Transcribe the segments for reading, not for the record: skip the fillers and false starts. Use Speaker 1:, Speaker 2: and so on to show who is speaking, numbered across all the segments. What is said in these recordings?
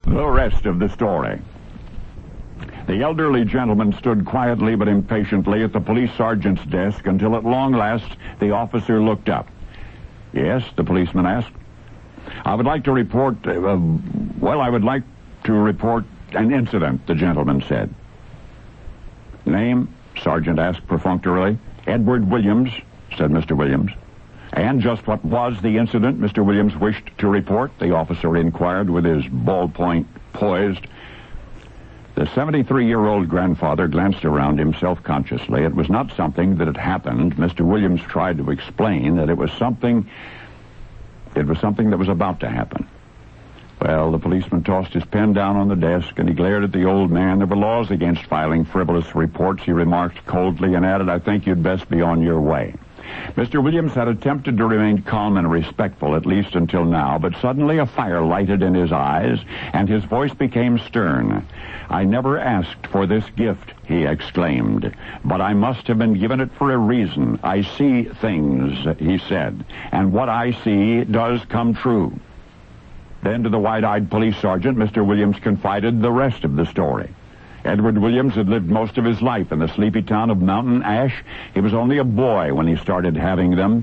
Speaker 1: The rest of the story. The elderly gentleman stood quietly but impatiently at the police sergeant's desk until at long last the officer looked up. Yes, the policeman asked. I would like to report an incident, the gentleman said. Name? Sergeant asked perfunctorily. Edward Williams, said Mr. Williams. And just what was the incident Mr. Williams wished to report? The officer inquired with his ballpoint poised. The 73-year-old grandfather glanced around him self-consciously. It was not something that had happened. Mr. Williams tried to explain that it was something that was about to happen. Well, the policeman tossed his pen down on the desk, and he glared at the old man. There were laws against filing frivolous reports, he remarked coldly, and added, I think you'd best be on your way. Mr. Williams had attempted to remain calm and respectful, at least until now, but suddenly a fire lighted in his eyes, and his voice became stern. I never asked for this gift, he exclaimed, but I must have been given it for a reason. I see things, he said, and what I see does come true. Then to the wide-eyed police sergeant, Mr. Williams confided the rest of the story. Edward Williams had lived most of his life in the sleepy town of Mountain Ash. He was only a boy when he started having them.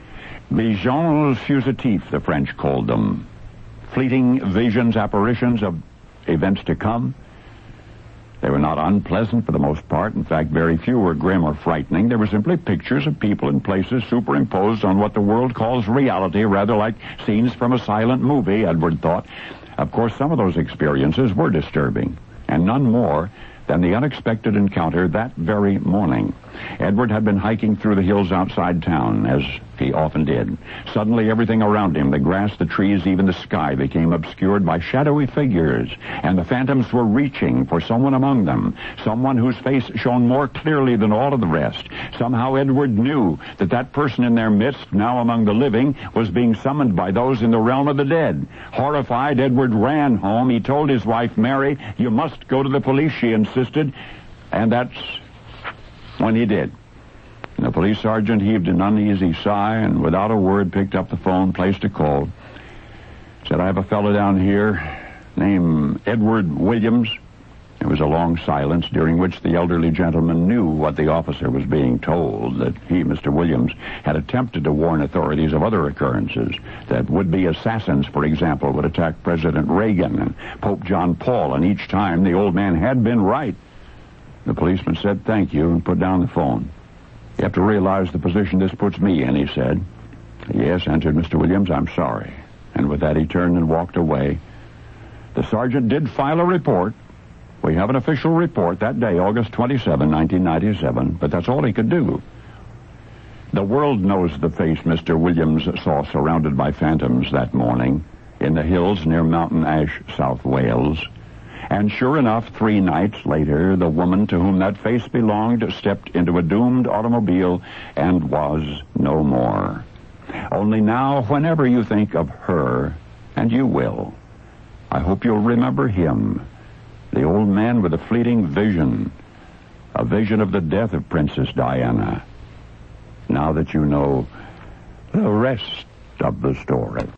Speaker 1: Visions fugitifs, the French called them. Fleeting visions, apparitions of events to come. They were not unpleasant for the most part. In fact, very few were grim or frightening. They were simply pictures of people and places superimposed on what the world calls reality, rather like scenes from a silent movie, Edward thought. Of course, some of those experiences were disturbing, and none more than the unexpected encounter that very morning. Edward had been hiking through the hills outside town, as he often did. Suddenly, everything around him, the grass, the trees, even the sky, became obscured by shadowy figures, and the phantoms were reaching for someone among them, someone whose face shone more clearly than all of the rest. Somehow Edward knew that that person in their midst, now among the living, was being summoned by those in the realm of the dead. Horrified, Edward ran home. He told his wife, Mary, you must go to the police, she insisted, and that's when he did. And the police sergeant heaved an uneasy sigh and without a word picked up the phone, placed a call. Said, I have a fellow down here named Edward Williams. There was a long silence during which the elderly gentleman knew what the officer was being told, that he, Mr. Williams, had attempted to warn authorities of other occurrences, that would-be assassins, for example, would attack President Reagan and Pope John Paul, and each time the old man had been right. The policeman said, thank you, and put down the phone. You have to realize the position this puts me in, he said. Yes, answered Mr. Williams, I'm sorry. And with that he turned and walked away. The sergeant did file a report. We have an official report that day, August 27, 1997, but that's all he could do. The world knows the face Mr. Williams saw surrounded by phantoms that morning in the hills near Mountain Ash, South Wales. And sure enough, 3 nights later, the woman to whom that face belonged stepped into a doomed automobile and was no more. Only now, whenever you think of her, and you will, I hope you'll remember him, the old man with a fleeting vision, a vision of the death of Princess Diana. Now that you know the rest of the story.